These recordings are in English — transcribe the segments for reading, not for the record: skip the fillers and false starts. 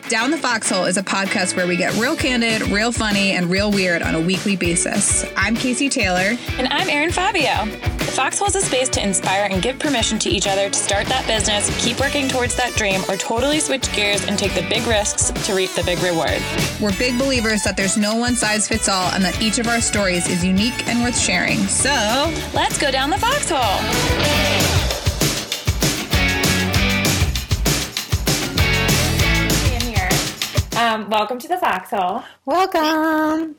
Down the Foxhole is a podcast where we get real candid, real funny, and real weird on a weekly basis. I'm Casey Taylor. And I'm Erin Fabio. The Foxhole is a space to inspire and give permission to each other to start that business, keep working towards that dream, or totally switch gears and take the big risks to reap the big reward. We're big believers that there's no one size fits all and that each of our stories is unique and worth sharing. So, let's go down the foxhole. Welcome to the Foxhole. Welcome.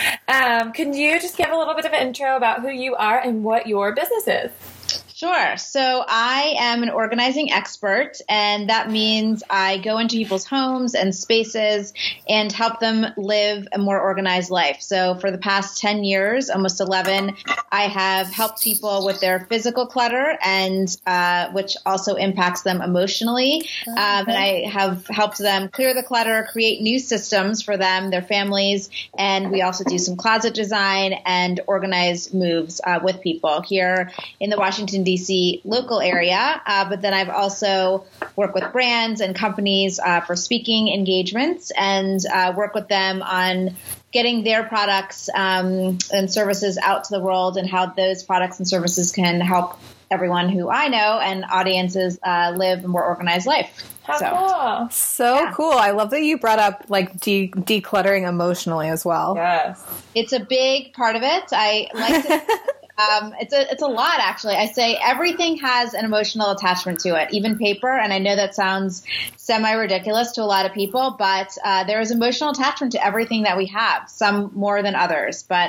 Can you just give a little bit of an intro about who you are and what your business is? Sure. So I am an organizing expert, and that means I go into people's homes and spaces and help them live a more organized life. So for the past 10 years, almost 11, I have helped people with their physical clutter, and which also impacts them emotionally. And I have helped them clear the clutter, create new systems for them, their families, and we also do some closet design and organize moves with people here in the Washington, D.C. local area, but then I've also worked with brands and companies for speaking engagements and work with them on getting their products and services out to the world and how those products and services can help everyone who I know and audiences live a more organized life. Cool. So cool. I love that you brought up like decluttering emotionally as well. Yes. It's a big part of it. I like to it's a lot, actually. I say everything has an emotional attachment to it, even paper. And I know that sounds semi-ridiculous to a lot of people, but there is emotional attachment to everything that we have, some more than others. But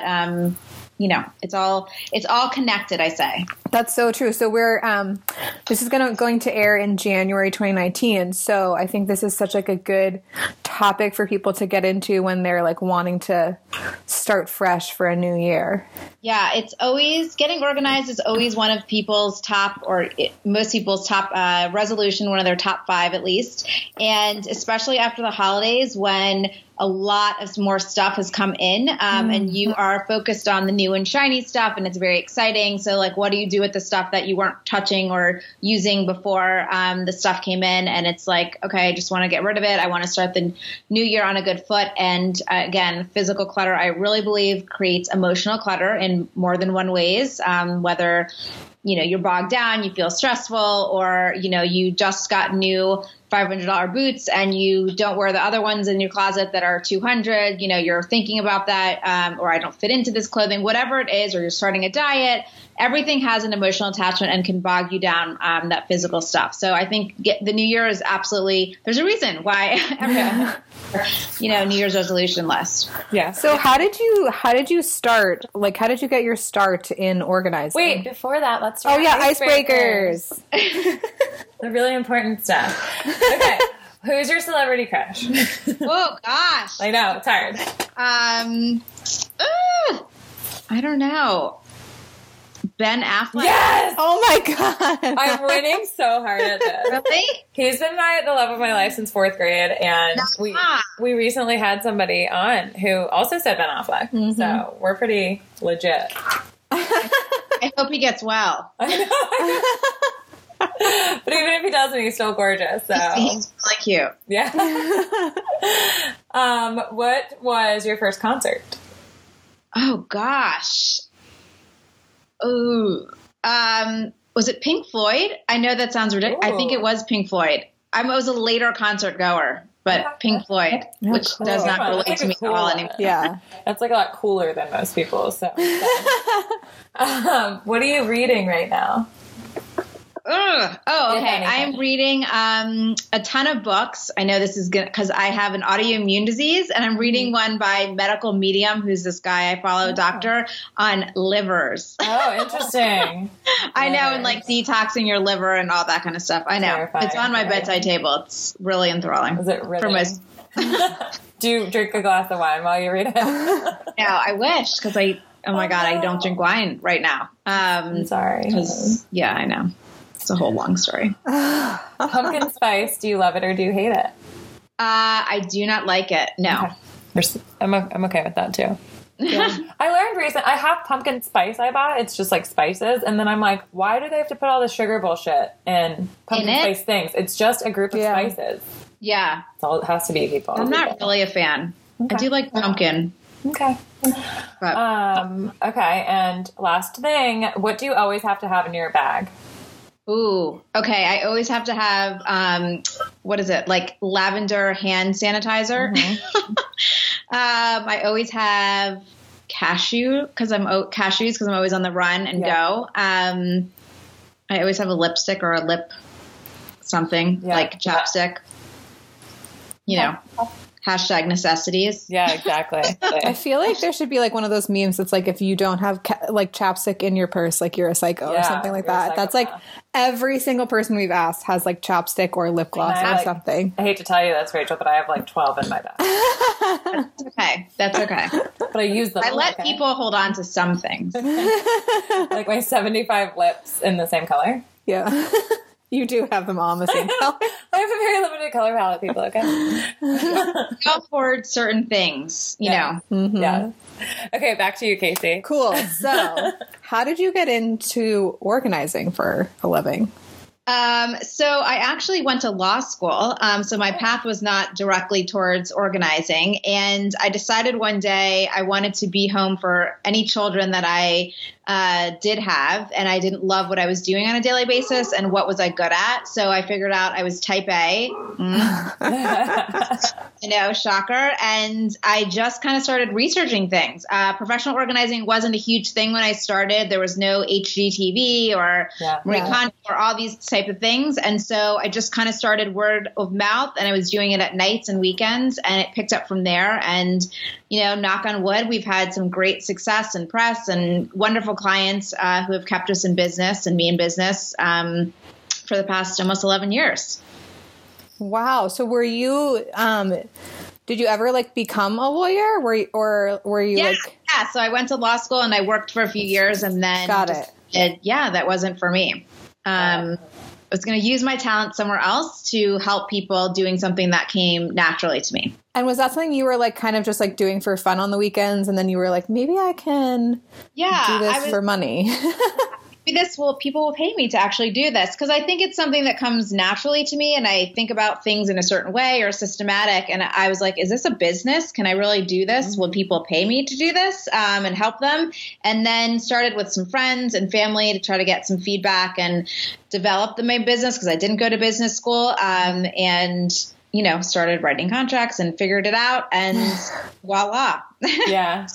it's all connected, I say. That's so true. So we're this is going to air in January 2019. So I think this is such like a good topic for people to get into when they're like wanting to start fresh for a new year. Yeah, it's always getting organized is always one of people's top, or most people's top resolution, one of their top 5 at least. And especially after the holidays when a lot of more stuff has come in and you are focused on the new and shiny stuff and it's very exciting. So like, what do you do with the stuff that you weren't touching or using before the stuff came in? And it's like, okay, I just want to get rid of it. I want to start the new year on a good foot. And again, physical clutter, I really believe creates emotional clutter in more than one ways, whether you're bogged down, you feel stressful, or, you just got new $500 boots and you don't wear the other ones in your closet that are $200, you're thinking about that, or I don't fit into this clothing, whatever it is, or you're starting a diet. Everything has an emotional attachment and can bog you down, that physical stuff. So I think the new year is absolutely, there's a reason why everyone, New Year's resolution list. Yeah. So how did you start? Like, how did you get your start in organizing? Wait, before that, let's do icebreakers. The really important stuff. Okay. Who's your celebrity crush? Oh, gosh. I know. It's hard. I don't know. Ben Affleck. Yes! Oh my God. I'm winning so hard at this. Really? He's been the love of my life since 4th grade, and we recently had somebody on who also said Ben Affleck. Mm-hmm. So we're pretty legit. I hope he gets well. But even if he doesn't, he's still gorgeous. So he's really cute. Yeah. What was your first concert? Oh gosh. Oh, was it Pink Floyd? I know that sounds ridiculous. I think it was Pink Floyd. I was a later concert goer, but Pink Floyd, which does not relate to me at all anymore. Yeah. That's like a lot cooler than most people. So, what are you reading right now? Oh, okay. I am reading a ton of books. I know this is good because I have an autoimmune disease, and I'm reading one by Medical Medium, who's this guy I follow, doctor, on livers. Oh, interesting. I know, and like detoxing your liver and all that kind of stuff. I know. Terrifying. It's on my bedside table. It's really enthralling. Is it really? For most. Do you drink a glass of wine while you read it? No, I wish, because oh my God, I don't drink wine right now. I'm sorry. Yeah, I know. It's a whole long story. Pumpkin spice, do you love it or do you hate it? I do not like it. No. Okay. I'm okay with that too. Yeah. I learned recently, I have pumpkin spice I bought. It's just like spices. And then I'm like, why do they have to put all the sugar bullshit in pumpkin spice things? It's just a group of spices. Yeah. So it has to be people. I'm not really a fan. Okay. I do like pumpkin. Okay. But. Okay. And last thing, what do you always have to have in your bag? Ooh, okay. I always have to have, what is it? Like lavender hand sanitizer. Mm-hmm. I always have cashews because I'm always on the run and go. I always have a lipstick or a lip something like chapstick, you know. Hashtag necessities. Yeah, exactly. I feel like there should be like one of those memes that's like, if you don't have like chapstick in your purse, like you're a psycho or something like that. That's like every single person we've asked has like chapstick or lip gloss or something. I hate to tell you this, Rachel, but I have like 12 in my bag. That's okay. But I use them. I let people hold on to some things. Like my 75 lips in the same color. Yeah. You do have them all in the same color. I have a very limited color palette, people, okay? Go afford certain things, you know. Mm-hmm. Yeah. Okay, back to you, Casey. Cool. So, how did you get into organizing for a living? So I actually went to law school. So my path was not directly towards organizing. And I decided one day I wanted to be home for any children that I did have. And I didn't love what I was doing on a daily basis. And what was I good at? So I figured out I was type A. You know, shocker. And I just kind of started researching things. Professional organizing wasn't a huge thing when I started. There was no HGTV or Marie Kondo or all these type of things. And so I just kind of started word of mouth, and I was doing it at nights and weekends, and it picked up from there. And, you know, knock on wood, we've had some great success and press and wonderful clients who have kept us in business and me in business for the past almost 11 years. Wow. So were you, did you ever like become a lawyer? Were you Yeah. So I went to law school and I worked for a few years, and then that wasn't for me. I was going to use my talent somewhere else to help people doing something that came naturally to me. And was that something you were like kind of just like doing for fun on the weekends, and then you were like, maybe I can do this for money? People will pay me to actually do this, because I think it's something that comes naturally to me, and I think about things in a certain way or systematic. And I was like, is this a business? Can I really do this? Mm-hmm. Will people pay me to do this and help them? And then started with some friends and family to try to get some feedback and develop my business, because I didn't go to business school, and you know, started writing contracts and figured it out, and voila. Yeah.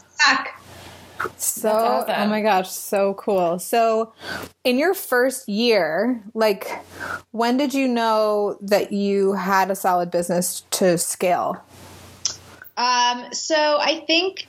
So, awesome. Oh my gosh, so cool. So in your first year, like, when did you know that you had a solid business to scale? So I think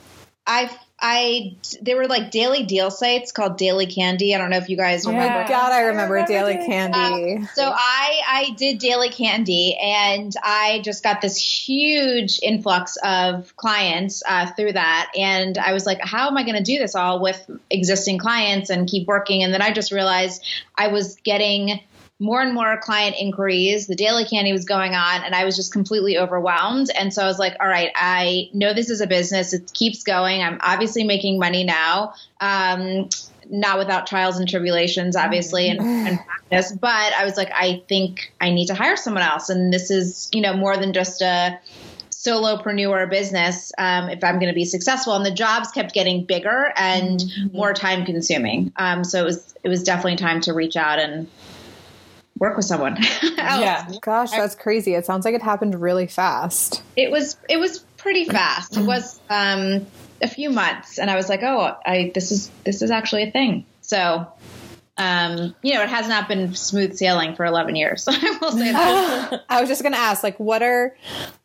there were like daily deal sites called Daily Candy. I don't know if you guys remember. Oh my God, I remember Daily Candy. So I did Daily Candy, and I just got this huge influx of clients through that. And I was like, how am I going to do this all with existing clients and keep working? And then I just realized I was getting more and more client inquiries. The Daily Candy was going on, and I was just completely overwhelmed. And so I was like, all right, I know this is a business. It keeps going. I'm obviously making money now, not without trials and tribulations, obviously, and practice. But I was like, I think I need to hire someone else. And this is, you know, more than just a solopreneur business if I'm going to be successful. And the jobs kept getting bigger and more time consuming. So it was definitely time to reach out and work with someone else. Yeah. Gosh, that's crazy. It sounds like it happened really fast. It was pretty fast. It was a few months, and I was like, oh, this is actually a thing. So, you know, it has not been smooth sailing for 11 years. So I will say that. I was just going to ask, like, what are,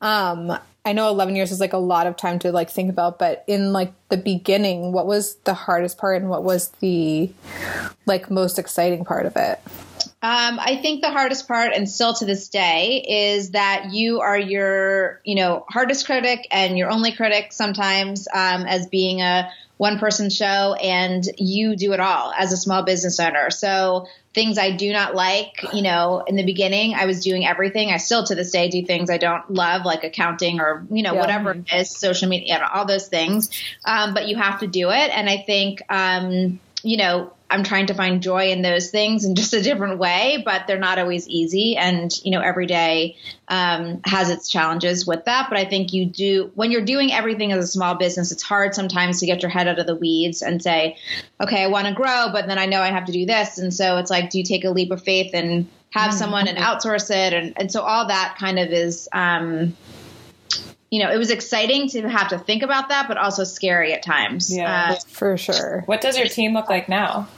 I know 11 years is like a lot of time to like think about, but in like the beginning, what was the hardest part and what was the like most exciting part of it? I think the hardest part, and still to this day, is that you are your, you know, hardest critic and your only critic sometimes, as being a one-person show, and you do it all as a small business owner. So things I do not like, you know, in the beginning, I was doing everything. I still to this day do things I don't love, like accounting or, you know, whatever it is, social media, all those things. But you have to do it. And I think, you know, I'm trying to find joy in those things in just a different way, but they're not always easy. And, every day has its challenges with that. But I think when you're doing everything as a small business, it's hard sometimes to get your head out of the weeds and say, okay, I want to grow, but then I know I have to do this. And so it's like, do you take a leap of faith and have someone and outsource it? And so all that kind of is, it was exciting to have to think about that, but also scary at times. Yeah, for sure. What does your team look like now?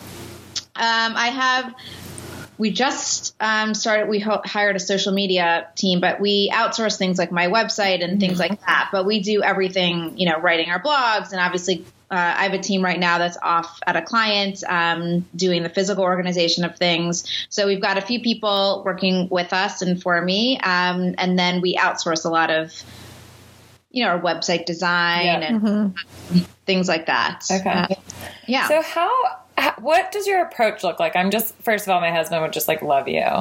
We just started, we hired a social media team, but we outsource things like my website and things like that. But we do everything, writing our blogs. And obviously I have a team right now that's off at a client doing the physical organization of things. So we've got a few people working with us and for me. And then we outsource a lot of, our website design and things like that. Okay. Yeah. So what does your approach look like? First of all, my husband would just love you.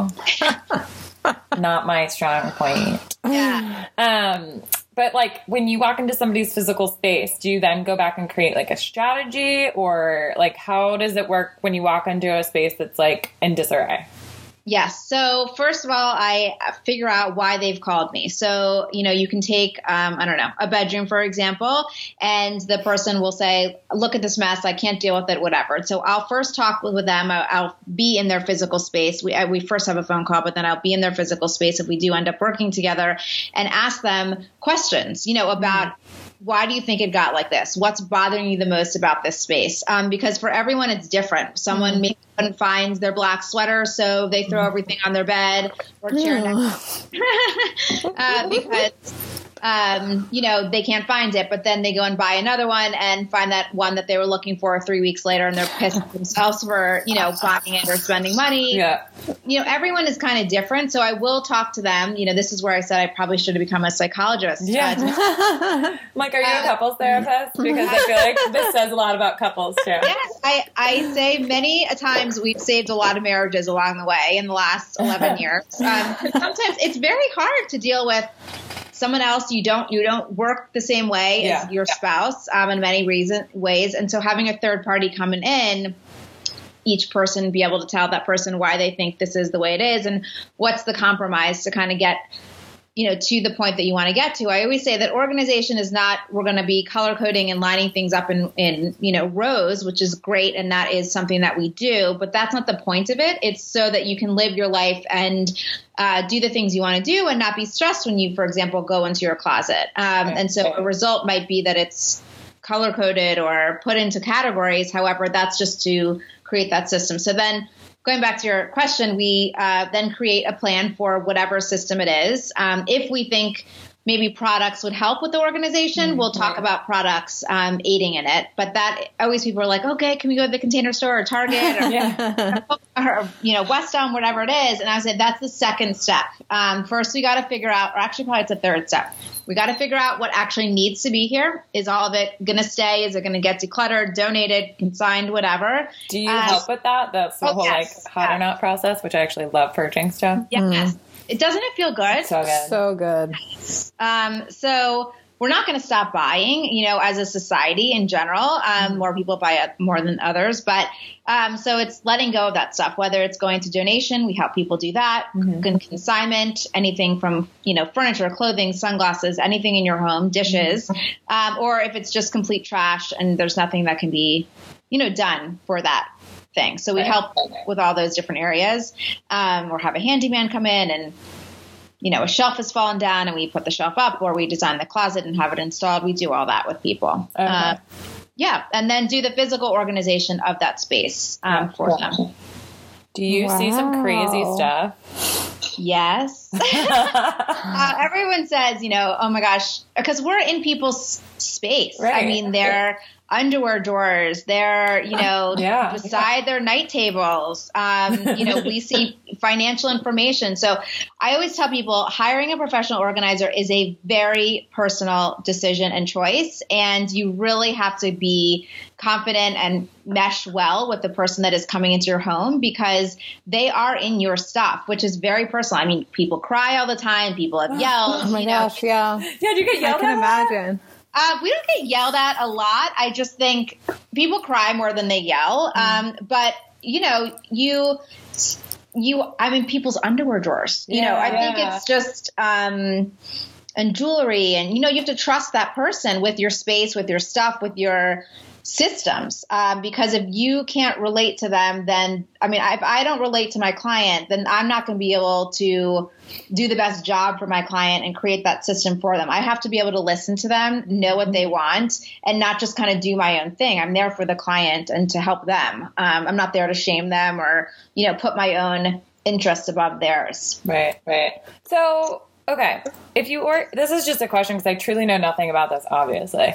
Not my strong point. Yeah. But when you walk into somebody's physical space, do you then go back and create a strategy, or how does it work when you walk into a space that's in disarray? Yes. So first of all, I figure out why they've called me. So, you can take, a bedroom, for example, and the person will say, look at this mess. I can't deal with it, whatever. So I'll first talk with them. I'll be in their physical space. We first have a phone call, but then I'll be in their physical space if we do end up working together, and ask them questions, about why do you think it got like this? What's bothering you the most about this space? Because for everyone, it's different. Someone maybe couldn't find their black sweater, so they throw everything on their bed or chair next because they can't find it, but then they go and buy another one and find that one that they were looking for 3 weeks later, and they're pissed at themselves for, buying it or spending money. Yeah. Everyone is kind of different. So I will talk to them. This is where I said I probably should have become a psychologist. Yeah. Are you a couples therapist? Because I feel like this says a lot about couples too. Yes. I say many a times we've saved a lot of marriages along the way in the last 11 years. Sometimes it's very hard to deal with someone else. You don't work the same way as your spouse in many ways. And so having a third party coming in, each person be able to tell that person why they think this is the way it is and what's the compromise to kind of get, to the point that you want to get to. I always say that organization is not, we're going to be color coding and lining things up in rows, which is great. And that is something that we do, but that's not the point of it. It's so that you can live your life and do the things you want to do and not be stressed when you, for example, go into your closet. And so a result might be that it's color coded or put into categories. However, that's just to create that system. So then going back to your question, we then create a plan for whatever system it is. If we think maybe products would help with the organization, we'll talk about products aiding in it. But that always people are like, okay, can we go to the Container Store or Target or West Elm, whatever it is. And I said, that's the second step. First, we got to figure out, or actually probably it's the third step. We got to figure out what actually needs to be here. Is all of it going to stay? Is it going to get decluttered, donated, consigned, whatever? Do you help with that? That's the whole hot or not process, which I actually love purging stuff. Yes. Doesn't it feel good? So good. So good. So we're not going to stop buying, as a society in general. More people buy more than others. But so it's letting go of that stuff, whether it's going to donation. We help people do that. Consignment, anything from, furniture, clothing, sunglasses, anything in your home, dishes. Or if it's just complete trash and there's nothing that can be, done for that thing. So we help with all those different areas, or have a handyman come in and, a shelf has fallen down and we put the shelf up, or we design the closet and have it installed. We do all that with people. Okay. And then do the physical organization of that space for them. Do you see some crazy stuff? Yes. Everyone says, oh my gosh, because we're in people's space. Right. I mean, they're underwear drawers, they're, beside their night tables. We see financial information. So I always tell people hiring a professional organizer is a very personal decision and choice. And you really have to be confident and mesh well with the person that is coming into your home, because they are in your stuff, which is very personal. I mean, people cry all the time. People have yelled. Oh my gosh. Yeah. Yeah. Do you get yelled at? I can imagine. We don't get yelled at a lot. I just think people cry more than they yell. But I'm in people's underwear drawers. I think it's just, and jewelry, and, you have to trust that person with your space, with your stuff, with your systems. Because if you can't relate to them, then, if I don't relate to my client, then I'm not going to be able to do the best job for my client and create that system for them. I have to be able to listen to them, know what they want, and not just kind of do my own thing. I'm there for the client and to help them. I'm not there to shame them or, put my own interests above theirs. Right. So, okay. This is just a question because I truly know nothing about this, obviously.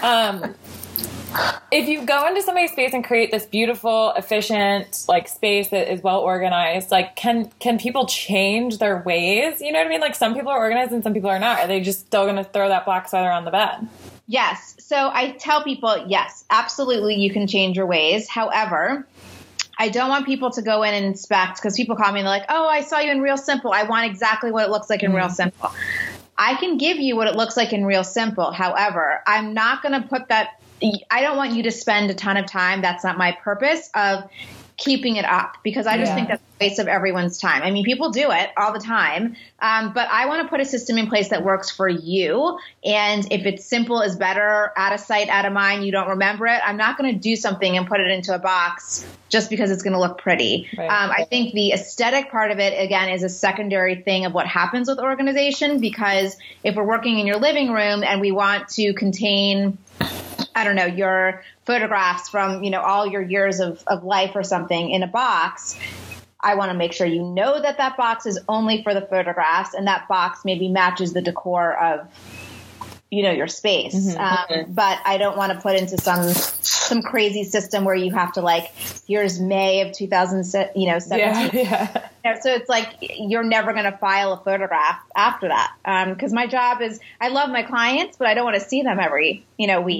If you go into somebody's space and create this beautiful, efficient, space that is well organized, can people change their ways? You know what I mean? Some people are organized and some people are not. Are they just still going to throw that black sweater on the bed? Yes. So I tell people, yes, absolutely, you can change your ways. However, I don't want people to go in and inspect, because people call me and they're like, oh, I saw you in Real Simple. I want exactly what it looks like in Real Simple. I can give you what it looks like in Real Simple. However, I'm not going to put that. I don't want you to spend a ton of time. That's not my purpose of keeping it up, because I just think that's a waste of everyone's time. People do it all the time. But I want to put a system in place that works for you. And if it's simple is better, out of sight, out of mind, you don't remember it, I'm not going to do something and put it into a box just because it's going to look pretty. Right. I think the aesthetic part of it, again, is a secondary thing of what happens with organization, because if we're working in your living room and we want to contain, I don't know, your photographs from, all your years of life or something in a box, I want to make sure you know that that box is only for the photographs, and that box maybe matches the decor of, your space. But I don't want to put into some crazy system where you have to here's May of 2017. So it's you're never going to file a photograph after that. Because my job is, I love my clients, but I don't want to see them every, week.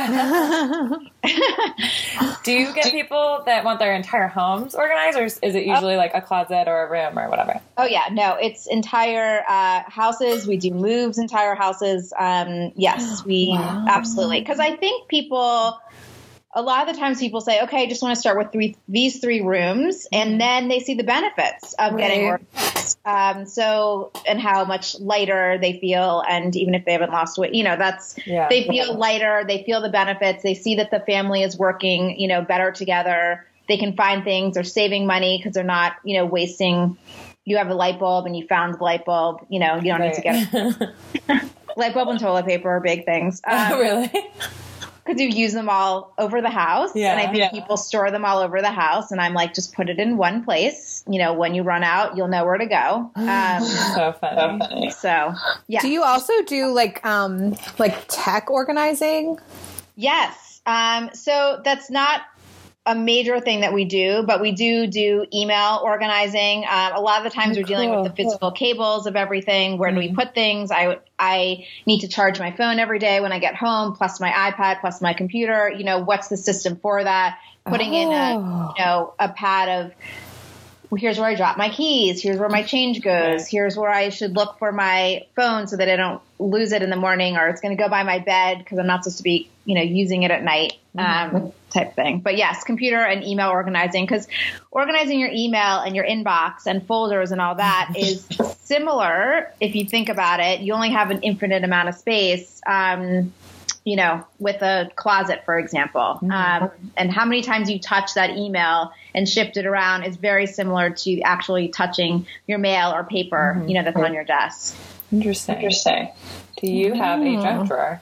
Do you get people that want their entire homes organized, or is it usually a closet or a room or whatever? Oh yeah, no, it's entire houses. We do moves, entire houses. Yes, we absolutely. Because I think people, a lot of the times people say, okay, I just want to start with these three rooms. And then they see the benefits of getting organized. And how much lighter they feel. And even if they haven't lost weight, they feel lighter, they feel the benefits. They see that the family is working, better together. They can find things, they're saving money because they're not, wasting. You have a light bulb and you found the light bulb, you don't need to get it. Light bulb and toilet paper are big things. Really? Because you use them all over the house. And I think people store them all over the house. And I'm just put it in one place. When you run out, you'll know where to go. So funny. So, yeah. Do you also do tech organizing? Yes. So that's not a major thing that we do, but we do email organizing. A lot of the times we're dealing with the physical cables of everything. Where do we put things? I need to charge my phone every day when I get home, plus my iPad, plus my computer. What's the system for that? Putting in a pad of, well, here's where I drop my keys. Here's where my change goes. Here's where I should look for my phone so that I don't lose it in the morning, or it's going to go by my bed because I'm not supposed to be, using it at night, type thing. But yes, computer and email organizing, because organizing your email and your inbox and folders and all that is similar. If you think about it, you only have an infinite amount of space. With a closet, for example. And how many times you touch that email and shift it around is very similar to actually touching your mail or paper, that's on your desk. Interesting. Do you have a junk drawer?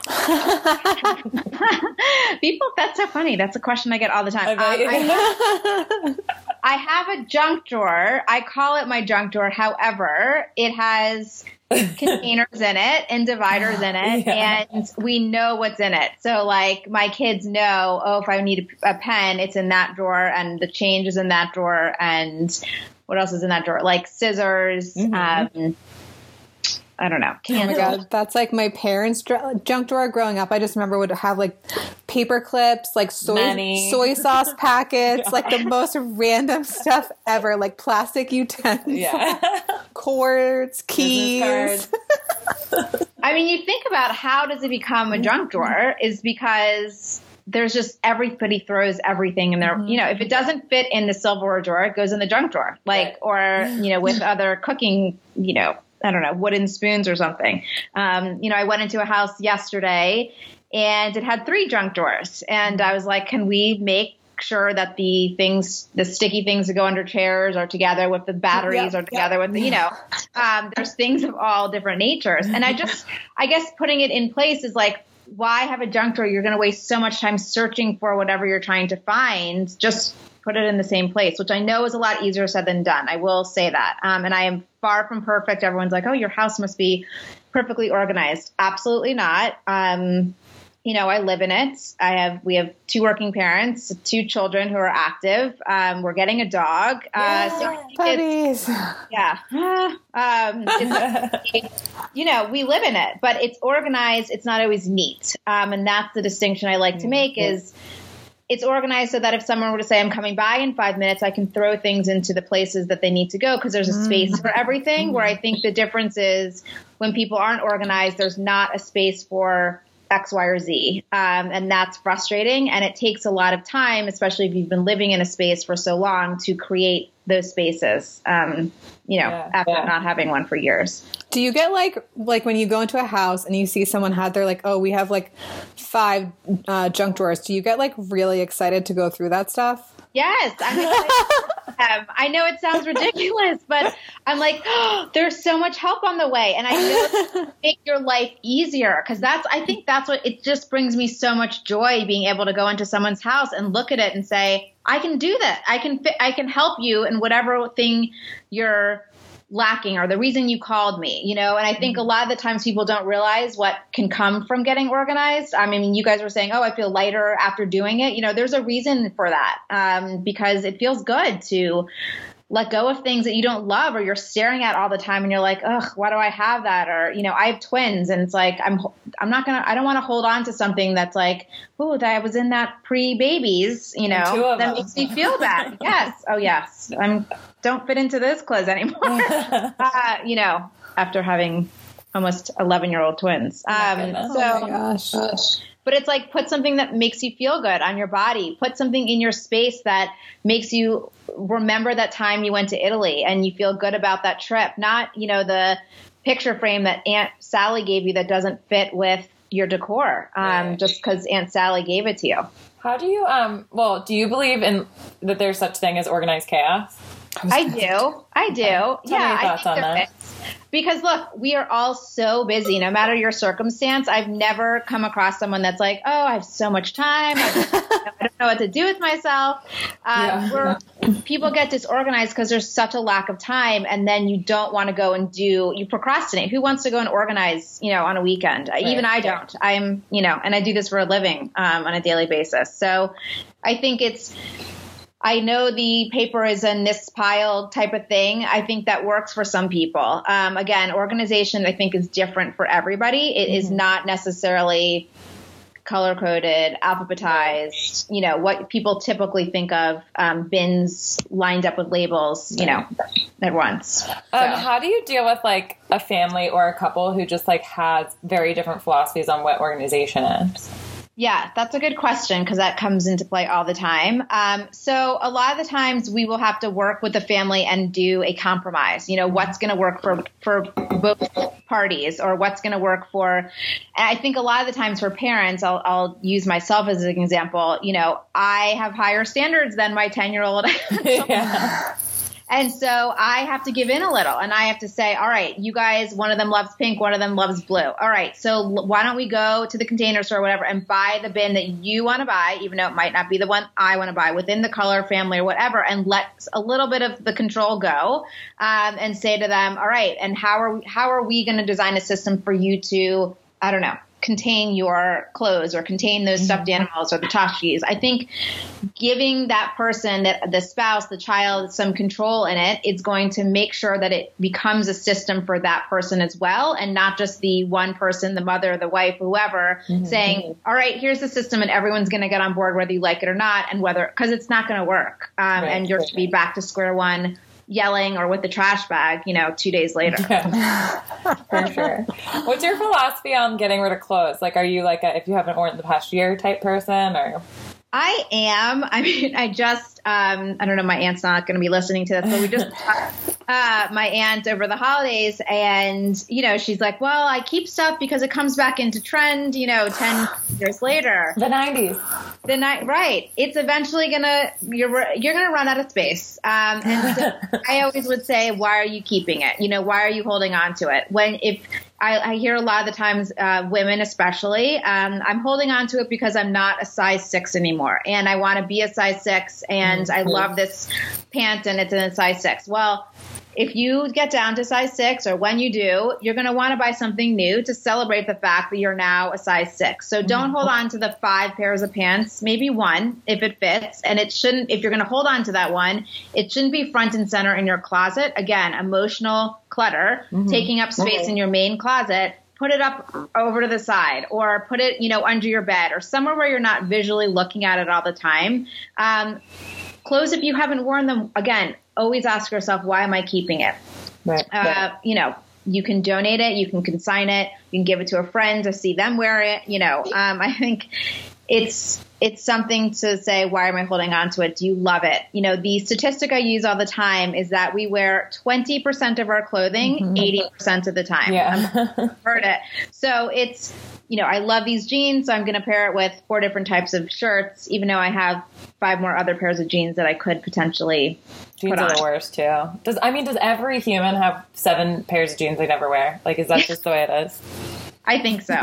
People, that's so funny. That's a question I get all the time. I have a junk drawer. I call it my junk drawer. However, it has containers in it and dividers in it, and we know what's in it. So my kids know, if I need a pen, it's in that drawer, and the change is in that drawer, and what else is in that drawer? Scissors, I don't know. Oh my God. That's my parents' junk drawer growing up. I just remember would have paper clips, soy sauce packets, the most random stuff ever, plastic utensils, cords, keys. I mean, you think about how does it become a junk drawer is because there's just everybody throws everything in there. You know, if it doesn't fit in the silverware drawer, it goes in the junk drawer, like, or, you know, with other cooking, you know, I don't know, wooden spoons or something. You know, I went into a house yesterday and it had 3 junk drawers, and I was like, can we make sure that the sticky things that go under chairs are together with the batteries or together with the, you know, there's things of all different natures. And I guess putting it in place is like, why have a junk drawer? You're going to waste so much time searching for whatever you're trying to find. Just put it in the same place, which I know is a lot easier said than done. I will say that. And I am far from perfect. Everyone's like, oh, your house must be perfectly organized. Absolutely not. You know, I live in it. We have 2 working parents, 2 children who are active. We're getting a dog. Puppies. You know, we live in it, but it's organized. It's not always neat. And that's the distinction I like to make is it's organized so that if someone were to say, I'm coming by in 5 minutes, I can throw things into the places that they need to go because there's a space for everything. Where I think the difference is when people aren't organized, there's not a space for X, Y, or Z. And that's frustrating. And it takes a lot of time, especially if you've been living in a space for so long, to create those spaces, you know, after not having one for years. Do you get like when you go into a house and you see someone had their like, oh, we have like 5 junk drawers. Do you get like really excited to go through that stuff? Yes. I know it sounds ridiculous, but I'm like, oh, there's so much help on the way. And I know it's going to make your life easier because I think that's what it just brings me so much joy being able to go into someone's house and look at it and say, I can do that. I can help you in whatever thing you're lacking or the reason you called me, you know? And I think a lot of the times people don't realize what can come from getting organized. I mean, you guys were saying, oh, I feel lighter after doing it. You know, there's a reason for that because it feels good to let go of things that you don't love or you're staring at all the time and you're like, ugh, why do I have that? Or, you know, I have twins and it's like, I don't want to hold on to something that's like, oh, that I was in that pre-babies, you know, that makes me feel bad. Yes. Oh, yes. Don't fit into those clothes anymore, you know, after having almost 11-year-old twins. Oh my gosh. But it's like put something that makes you feel good on your body. Put something in your space that makes you remember that time you went to Italy and you feel good about that trip. Not, you know, the picture frame that Aunt Sally gave you that doesn't fit with your decor just because Aunt Sally gave it to you. How do you, do you believe in that there's such thing as organized chaos? I do. Tell me your thoughts on that. Because look, we are all so busy, no matter your circumstance. I've never come across someone that's like, oh, I have so much time. I don't know what to do with myself. People get disorganized because there's such a lack of time. And then you don't want to go and you procrastinate. Who wants to go and organize, you know, on a weekend? Right. Even I don't. I'm, you know, and I do this for a living on a daily basis. So I think I know the paper is in this pile type of thing. I think that works for some people. Again, organization, I think, is different for everybody. It is not necessarily color-coded, alphabetized, you know, what people typically think of, bins lined up with labels, you know, at once. How do you deal with like a family or a couple who just like has very different philosophies on what organization is? Yeah, that's a good question because that comes into play all the time. So a lot of the times we will have to work with the family and do a compromise. You know, what's going to work for both parties or what's going to work for. And I think a lot of the times for parents, I'll use myself as an example. You know, I have higher standards than my 10-year-old. Yeah. And so I have to give in a little and I have to say, all right, you guys, one of them loves pink, one of them loves blue. All right, so why don't we go to the Container Store or whatever and buy the bin that you want to buy, even though it might not be the one I want to buy within the color family or whatever, and let a little bit of the control go and say to them, all right, and how are we going to design a system for you to, I don't know, contain your clothes or contain those stuffed animals or the tchotchkes. I think giving that person, that the spouse, the child, some control in it, it's going to make sure that it becomes a system for that person as well, and not just the one person, the mother, the wife, whoever, saying, all right, here's the system and everyone's going to get on board whether you like it or not, and whether, because it's not going to work. And you're going to be back to square one yelling or with the trash bag, 2 days later. For sure. What's your philosophy on getting rid of clothes? Like, are you like if you haven't worn it in the past year type person, or? I am. I mean, I don't know, my aunt's not going to be listening to this, but we just, my aunt over the holidays, and, she's like, well, I keep stuff because it comes back into trend, 10 years later. The 90s. Right. It's eventually you're going to run out of space. And so I always would say, why are you keeping it? Why are you holding on to it? If I hear a lot of the times, women especially, I'm holding on to it because I'm not a size 6 anymore. And I want to be a size 6. And I love this pant and it's in a size 6. Well, if you get down to size 6, or when you do, you're going to want to buy something new to celebrate the fact that you're now a size 6. So don't hold on to the 5 pairs of pants, maybe one if it fits. And it shouldn't, if you're going to hold on to that one, it shouldn't be front and center in your closet. Again, emotional clutter, taking up space in your main closet. Put it up over to the side, or put it, under your bed, or somewhere where you're not visually looking at it all the time. Clothes, if you haven't worn them, again, always ask yourself, why am I keeping it? Right. You can donate it, you can consign it, you can give it to a friend to see them wear it. I think it's something to say, why am I holding on to it? Do you love it? The statistic I use all the time is that we wear 20% of our clothing 80% of the time. Yeah. I've heard it. So it's, I love these jeans, so I'm going to pair it with 4 different types of shirts, even though I have 5 more other pairs of jeans that I could potentially jeans put on. Are the worst too. Does every human have 7 pairs of jeans they never wear? Like, is that just the way it is? I think so.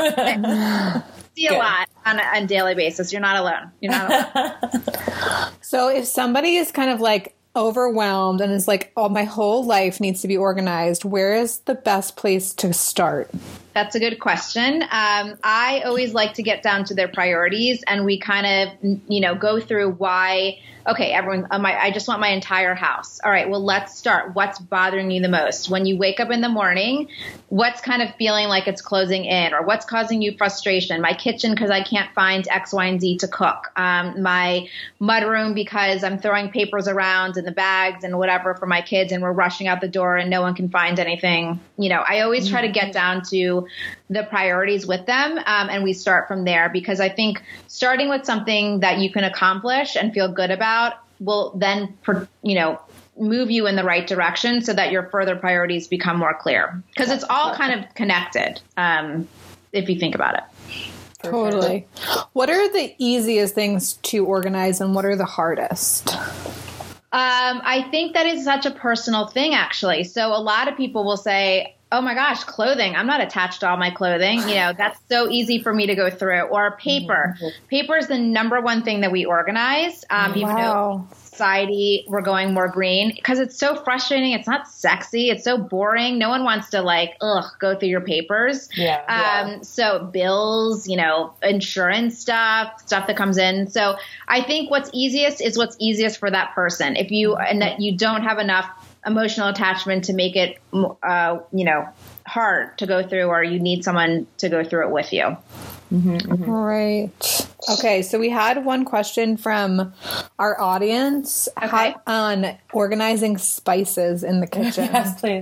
See a lot on a daily basis. You're not alone. So if somebody is kind of like overwhelmed and is like, oh, my whole life needs to be organized, where is the best place to start? That's a good question. I always like to get down to their priorities, and we kind of, go through why. Okay, everyone, I just want my entire house. All right, well, let's start. What's bothering you the most? When you wake up in the morning, what's kind of feeling like it's closing in, or what's causing you frustration? My kitchen, because I can't find X, Y, and Z to cook. My mudroom, because I'm throwing papers around in the bags and whatever for my kids, and we're rushing out the door and no one can find anything. I always try to get down to the priorities with them, and we start from there, because I think starting with something that you can accomplish and feel good about will then, move you in the right direction so that your further priorities become more clear, because it's all kind of connected, if you think about it. Totally. What are the easiest things to organize and what are the hardest? I think that is such a personal thing, actually. So a lot of people will say, oh my gosh, clothing. I'm not attached to all my clothing. That's so easy for me to go through. Or paper. Paper is the number one thing that we organize. Even though society, we're going more green, because it's so frustrating. It's not sexy. It's so boring. No one wants to go through your papers. So bills, insurance stuff that comes in. So I think what's easiest is what's easiest for that person. And that you don't have enough emotional attachment to make it, hard to go through, or you need someone to go through it with you. All right. Okay. So we had one question from our audience on organizing spices in the kitchen. Yes, please.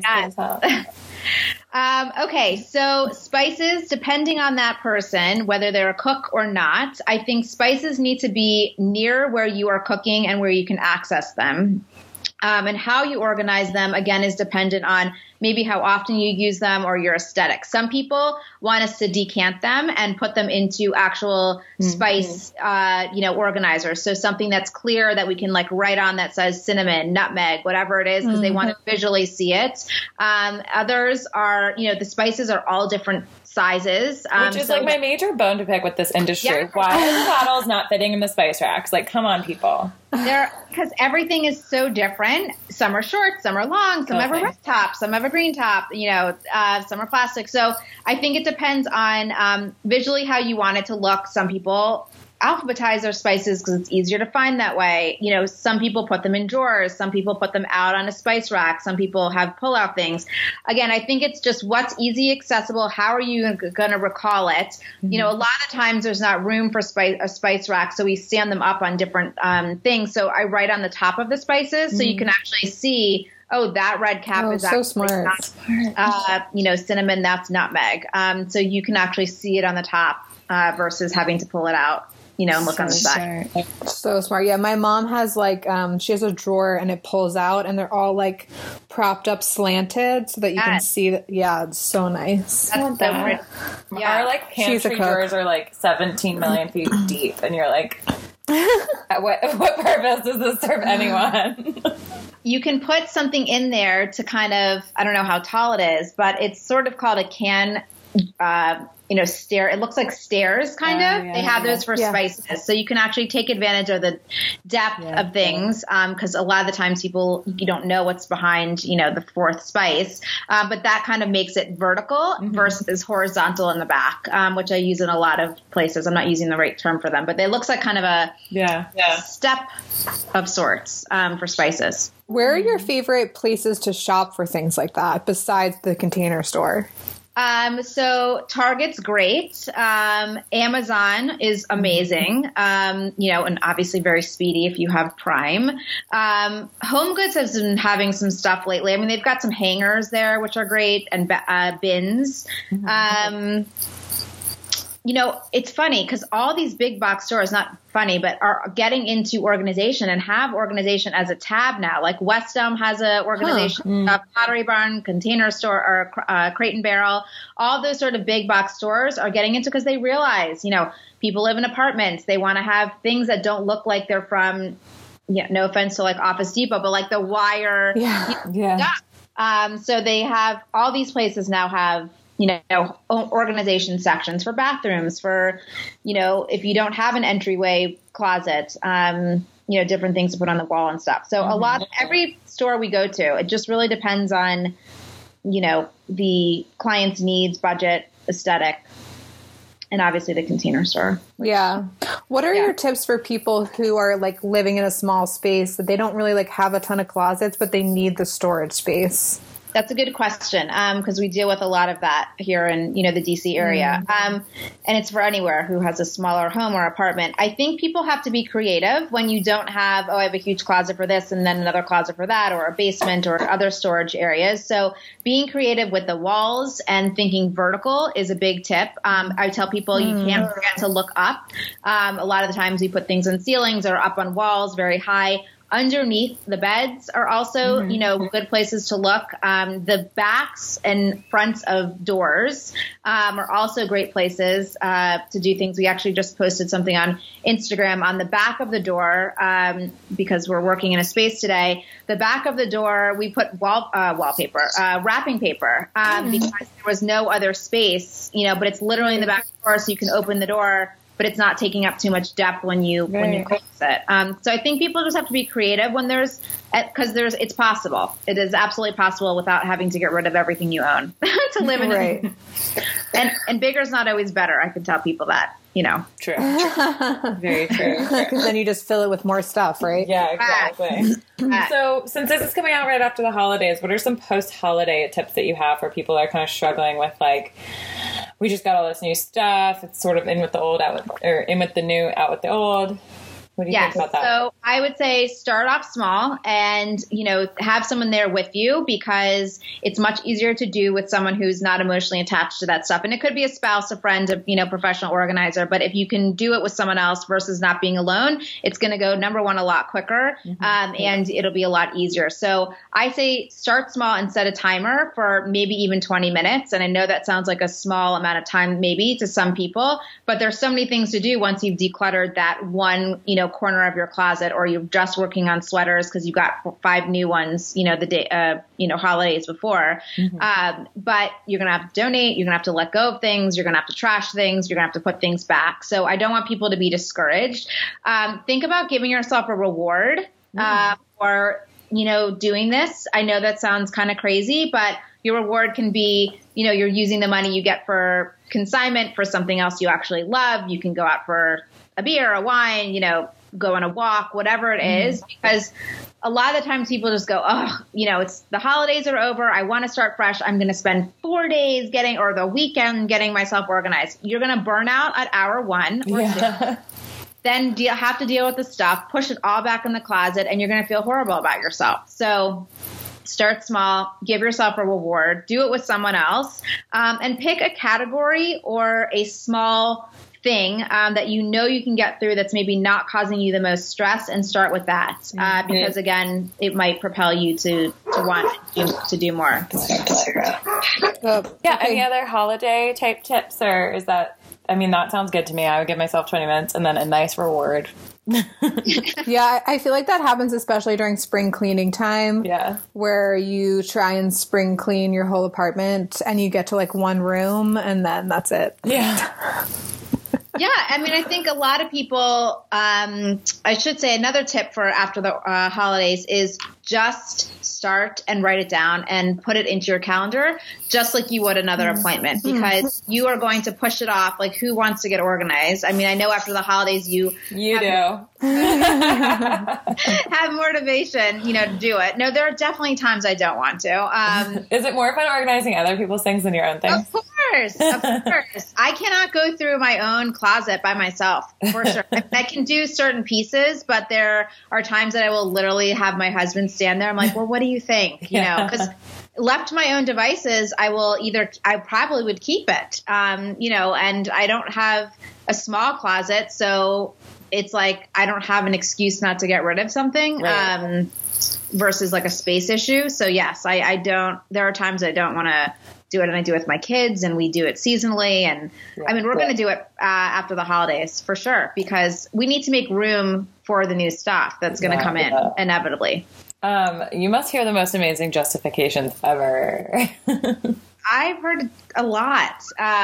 Okay. So spices, depending on that person, whether they're a cook or not, I think spices need to be near where you are cooking and where you can access them. And how you organize them, again, is dependent on maybe how often you use them or your aesthetic. Some people want us to decant them and put them into actual spice, organizers. So something that's clear that we can write on that says cinnamon, nutmeg, whatever it is, because they want to visually see it. Others are, the spices are all different sizes. Which is my major bone to pick with this industry. Yeah. Why are the bottles not fitting in the spice racks? Come on, people. Because everything is so different. Some are short, some are long, some have a red top, some have a green top, some are plastic. So I think it depends on visually how you want it to look. Some people alphabetize their spices because it's easier to find that way. Some people put them in drawers. Some people put them out on a spice rack. Some people have pull-out things. Again, I think it's just what's easy, accessible. How are you going to recall it? A lot of times there's not room for a spice rack, so we stand them up on different things. So I write on the top of the spices so you can actually see oh, that red cap is so actually smart. not, cinnamon, that's nutmeg. So you can actually see it on the top versus having to pull it out, and look on the side. So smart. Yeah, my mom has she has a drawer and it pulls out and they're all propped up slanted so that you can see that. Yeah, it's so nice. That's so great. Yeah. Our pantry drawers are 17 million feet deep, and you're what purpose does this serve anyone? You can put something in there to kind of, I don't know how tall it is, but it's sort of called a can, stair. It looks like stairs, kind of. Yeah, they have those for spices. So you can actually take advantage of the depth of things, because a lot of the times you don't know what's behind, the fourth spice. But that kind of makes it vertical versus horizontal in the back, which I use in a lot of places. I'm not using the right term for them, but it looks like kind of a step of sorts for spices. Where are your favorite places to shop for things like that besides the Container Store? So Target's great. Amazon is amazing. And obviously very speedy if you have Prime. HomeGoods has been having some stuff lately. I mean, they've got some hangers there, which are great, and bins. It's funny because all these big box stores, not funny, but are getting into organization and have organization as a tab now. Like West Elm has a organization, Pottery Barn, Container Store, or Crate and Barrel. All those sort of big box stores are getting into because they realize, people live in apartments. They want to have things that don't look like they're from, no offense to Office Depot, but the wire. So they have all these places now have, organization sections for bathrooms, for, if you don't have an entryway closet, different things to put on the wall and stuff. So every store we go to, it just really depends on, the client's needs, budget, aesthetic, and obviously the Container Store. Yeah. What are your tips for people who are living in a small space that they don't really have a ton of closets, but they need the storage space? That's a good question, because we deal with a lot of that here in, the DC area. And it's for anywhere who has a smaller home or apartment. I think people have to be creative when you don't have, I have a huge closet for this and then another closet for that, or a basement or other storage areas. So being creative with the walls and thinking vertical is a big tip. I tell people you can't forget to look up. A lot of the times we put things on ceilings or up on walls very high. Underneath the beds are also, good places to look. The backs and fronts of doors are also great places to do things. We actually just posted something on Instagram on the back of the door because we're working in a space today. The back of the door, we put wallpaper, wrapping paper because there was no other space, but it's literally in the back door, so you can open the door, but it's not taking up too much depth when you close it. So I think people just have to be creative when it's possible. It is absolutely possible without having to get rid of everything you own to live in it. And bigger is not always better. I can tell people that, True. Very true. Because then you just fill it with more stuff, right? Yeah, exactly. So since this is coming out right after the holidays, what are some post-holiday tips that you have for people that are kind of struggling with we just got all this new stuff. It's sort of in with the old, in with the new, out with the old. What do you think about that? So I would say start off small and, have someone there with you because it's much easier to do with someone who's not emotionally attached to that stuff. And it could be a spouse, a friend, a professional organizer. But if you can do it with someone else versus not being alone, it's going to go, number one, a lot quicker and it'll be a lot easier. So I say start small and set a timer for maybe even 20 minutes. And I know that sounds like a small amount of time maybe to some people, but there's so many things to do once you've decluttered that one, corner of your closet, or you're just working on sweaters because you got 5 new ones, the day, holidays before. But you're going to have to donate. You're going to have to let go of things. You're going to have to trash things. You're going to have to put things back. So I don't want people to be discouraged. Think about giving yourself a reward for, doing this. I know that sounds kind of crazy, but your reward can be, you're using the money you get for consignment for something else you actually love. You can go out for a beer, a wine, go on a walk, whatever it is, because a lot of the times people just go, it's the holidays are over. I want to start fresh. I'm going to spend 4 days or the weekend getting myself organized. You're going to burn out at hour 1 or 2. Then have to deal with the stuff, push it all back in the closet, and you're going to feel horrible about yourself. So Start small, give yourself a reward, do it with someone else, and pick a category or a small thing that you know you can get through that's maybe not causing you the most stress, and start with that because again, it might propel you to want to do more. Any other holiday type tips, or is that? I mean, that sounds good to me. I would give myself 20 minutes and then a nice reward. Yeah, I feel like that happens especially during spring cleaning time. Yeah. Where you try and spring clean your whole apartment and you get to like one room and then that's it. Yeah. Yeah, I mean, I think a lot of people, I should say another tip for after the holidays is just start and write it down and put it into your calendar, just like you would another appointment, because you are going to push it off. Like, who wants to get organized? I mean, I know after the holidays you do have motivation, to do it. No, there are definitely times I don't want to. Is it more fun organizing other people's things than your own things? Of course. I cannot go through my own closet by myself, for sure. I can do certain pieces, but there are times that I will literally have my husband stand there. I'm like, well, what do you think? Because left to my own devices, I probably would keep it, and I don't have a small closet. So it's like, I don't have an excuse not to get rid of something, right. Versus like a space issue. So yes, I don't, there are times I don't want to do it, and I do it with my kids, and we do it seasonally. And I mean, we're going to do it after the holidays for sure, because we need to make room for the new stuff that's going to come in inevitably. You must hear the most amazing justifications ever. I've heard a lot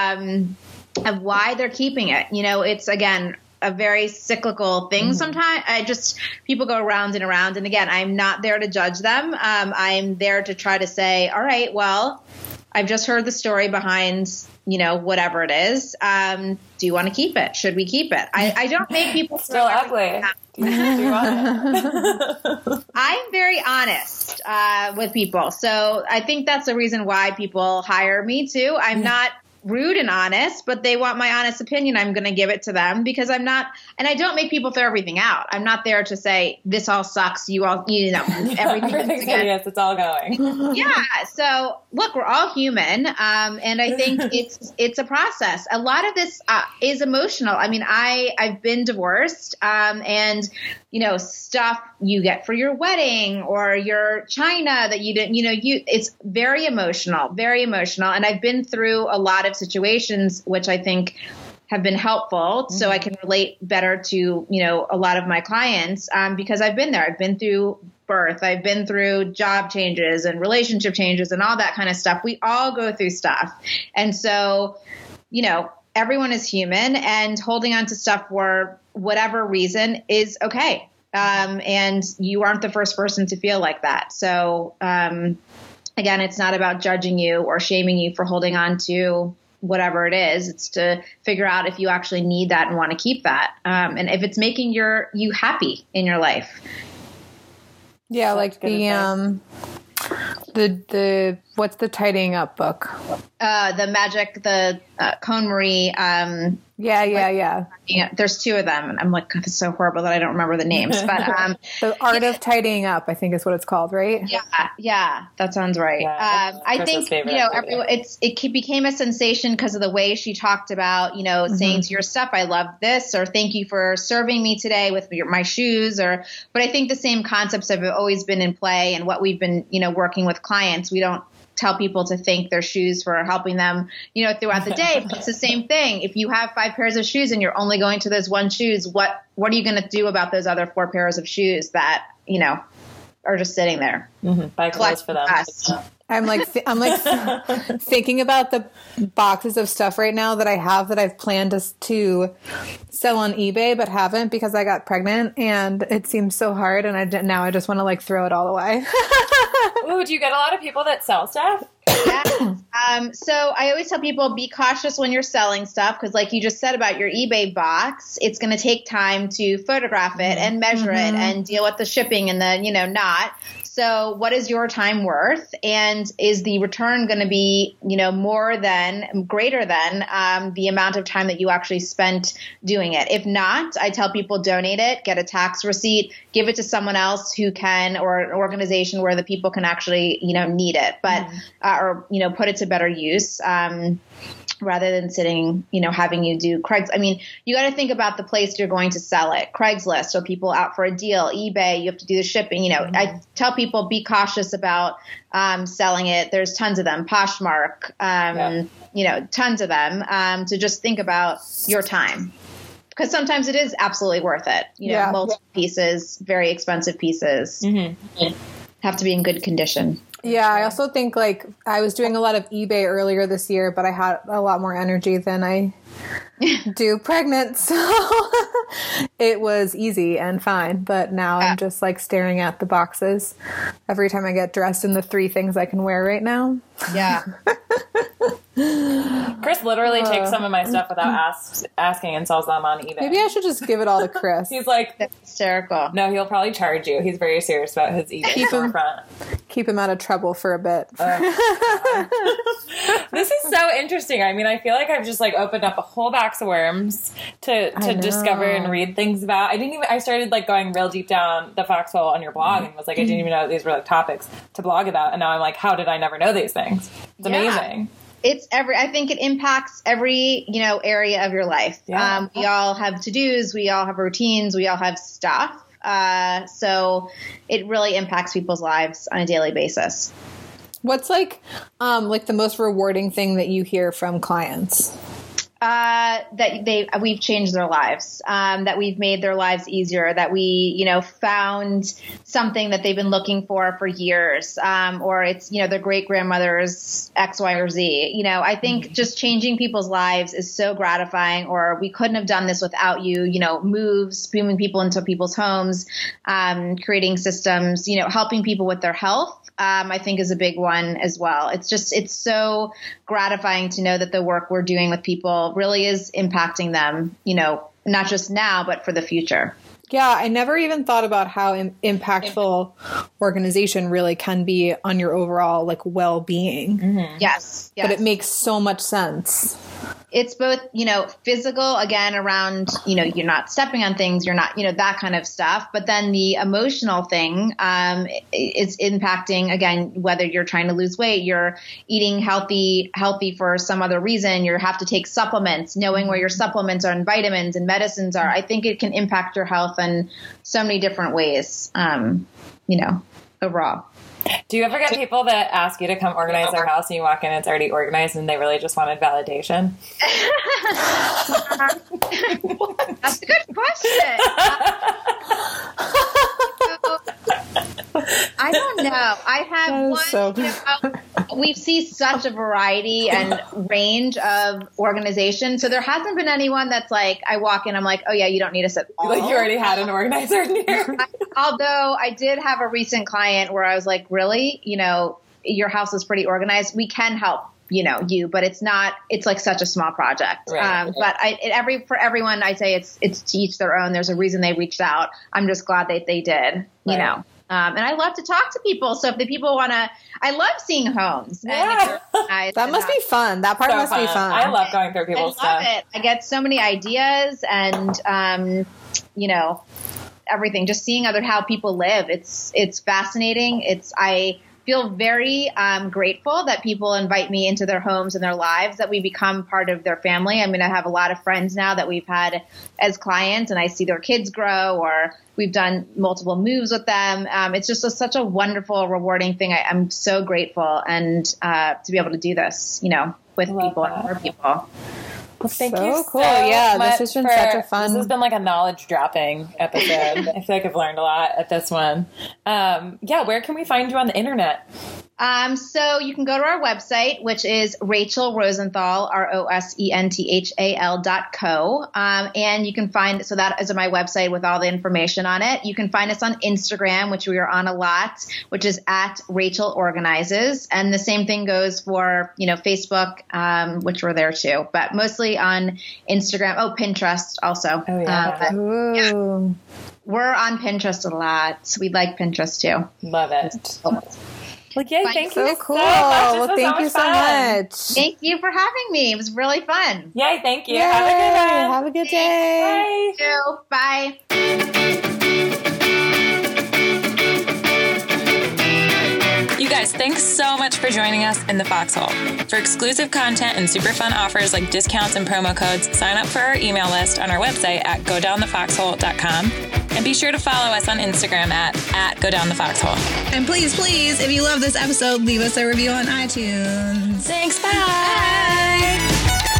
of why they're keeping it. It's, again, a very cyclical thing. Sometimes people go around and around. And again, I'm not there to judge them. I'm there to try to say, all right, well, I've just heard the story behind, whatever it is. Do you want to keep it? Should we keep it? I don't make people still ugly. Do you want it? I'm very honest with people. So I think that's the reason why people hire me too. I'm not rude and honest, but they want my honest opinion. I'm going to give it to them, because I'm not, and I don't make people throw everything out. I'm not there to say, this all sucks. Everything's yes, it's all going. Yeah. So look, we're all human. And I think it's a process. A lot of this is emotional. I mean, I've been divorced, and stuff you get for your wedding or your china that you didn't, it's very emotional. And I've been through a lot of situations, which I think have been helpful. So I can relate better to, a lot of my clients, because I've been there. I've been through birth. I've been through job changes and relationship changes and all that kind of stuff. We all go through stuff. And so, everyone is human, and holding on to stuff for whatever reason is okay. And you aren't the first person to feel like that. So, again, it's not about judging you or shaming you for holding on to whatever it is. It's to figure out if you actually need that and want to keep that. And if it's making you happy in your life. Yeah. Like the what's the tidying up book? The KonMari. Yeah. There's two of them, and I'm like, God, it's so horrible that I don't remember the names. But The Art of Tidying Up, I think is what it's called, right? Yeah, that sounds right. Yeah, I think everyone, it became a sensation because of the way she talked about, saying to your stuff, "I love this," or "Thank you for serving me today with my shoes." But I think the same concepts have always been in play, and what we've been, working with clients. We don't tell people to thank their shoes for helping them, throughout the day. But it's the same thing. If you have 5 pairs of shoes and you're only going to those 1 shoes, what are you going to do about those other 4 pairs of shoes that, are just sitting there? Buy clothes for them. I'm like thinking about the boxes of stuff right now that I have that I've planned to sell on eBay, but haven't because I got pregnant, and it seems so hard. And now I just want to throw it all away. Ooh, do you get a lot of people that sell stuff? Yeah. So I always tell people, be cautious when you're selling stuff, because like you just said about your eBay box, it's going to take time to photograph it and measure it and deal with the shipping and the, not. So what is your time worth? And is the return going to be, greater than the amount of time that you actually spent doing it? If not, I tell people donate it, get a tax receipt, give it to someone else who can, or an organization where the people can actually, need it, but, put it to better use. Rather than sitting, having you do Craigslist. I mean, you got to think about the place you're going to sell it. Craigslist, so people out for a deal. eBay, you have to do the shipping. I tell people be cautious about selling it. There's tons of them. Poshmark, tons of them. So just think about your time. Because sometimes it is absolutely worth it. Multiple pieces, very expensive pieces have to be in good condition. Yeah, I also think I was doing a lot of eBay earlier this year, but I had a lot more energy than I do pregnant. So it was easy and fine. But now I'm just staring at the boxes every time I get dressed in the 3 things I can wear right now. Yeah. Chris literally takes some of my stuff without asking and sells them on eBay. Maybe I should just give it all to Chris. He's like, that's hysterical. No, he'll probably charge you. He's very serious about his eBay storefront. Keep him out of trouble for a bit. This is so interesting. I mean, I feel like I've just opened up a whole box of worms to discover and read things about. I started like going real deep down the foxhole on your blog and was like, I didn't even know these were like topics to blog about. And now I'm like, how did I never know these things? It's amazing. It's I think it impacts every, area of your life. Yeah. We all have to-dos. We all have routines. We all have stuff. So it really impacts people's lives on a daily basis. What's like the most rewarding thing that you hear from clients? That we've changed their lives, that we've made their lives easier, that we, found something that they've been looking for years, or it's, their great grandmother's X, Y, or Z. I think just changing people's lives is so gratifying, or we couldn't have done this without you, moves, moving people into people's homes, creating systems, helping people with their health. I think is a big one as well. It's so gratifying to know that the work we're doing with people really is impacting them, not just now, but for the future. Yeah, I never even thought about how impactful organization really can be on your overall well-being. Mm-hmm. Yes. But it makes so much sense. It's both, physical, again, around, you're not stepping on things, you're not, that kind of stuff. But then the emotional thing is impacting, again, whether you're trying to lose weight, you're eating healthy for some other reason, you have to take supplements, knowing where your supplements are and vitamins and medicines are. I think it can impact your health in so many different ways, overall. Do you ever get people that ask you to come organize their house and you walk in and it's already organized and they really just wanted validation? That's a good question. I don't know. I have one, we see such a variety and range of organization. So there hasn't been anyone that's like, I walk in, I'm like, oh yeah, you don't need us at all. Like you already had an organizer in here. Although I did have a recent client where I was like, really, your house is pretty organized. We can help, but it's like such a small project. Right. But for everyone, I say it's to each their own. There's a reason they reached out. I'm just glad that they did, Right. And I love to talk to people. So if the people want to, I love seeing homes. Yeah. That must be fun. That part must be fun. I love going through people's stuff. I love it. I get so many ideas and, everything, just seeing how people live. It's fascinating. I feel very grateful that people invite me into their homes and their lives, that we become part of their family. I mean, I have a lot of friends now that we've had as clients and I see their kids grow, or we've done multiple moves with them. It's just such a wonderful, rewarding thing. I'm so grateful and to be able to do this, with people and for people. Well, thank so you cool. so Yeah, much this has been such a fun. This has been like a knowledge dropping episode. I feel like I've learned a lot at this one. Where can we find you on the internet? So you can go to our website, which is Rachel Rosenthal, ROSENTHAL.co. And you can find, so that is my website with all the information on it. You can find us on Instagram, which we are on a lot, which is at Rachel Organizes. And the same thing goes for, Facebook, which we're there too, but mostly on Instagram. Oh, Pinterest also. Oh, yeah. Yeah. We're on Pinterest a lot. So we like Pinterest too. Love it. Well, yay, thank you So cool. so much. Well, thank you so much. Thank you for having me. It was really fun. Yay, thank you. Yay. Have a good one. Have a good day. Bye. Bye. You guys, thanks so much for joining us in the Foxhole. For exclusive content and super fun offers like discounts and promo codes, sign up for our email list on our website at godownthefoxhole.com. And be sure to follow us on Instagram at godownthefoxhole. And please, if you love this episode, leave us a review on iTunes. Thanks, bye.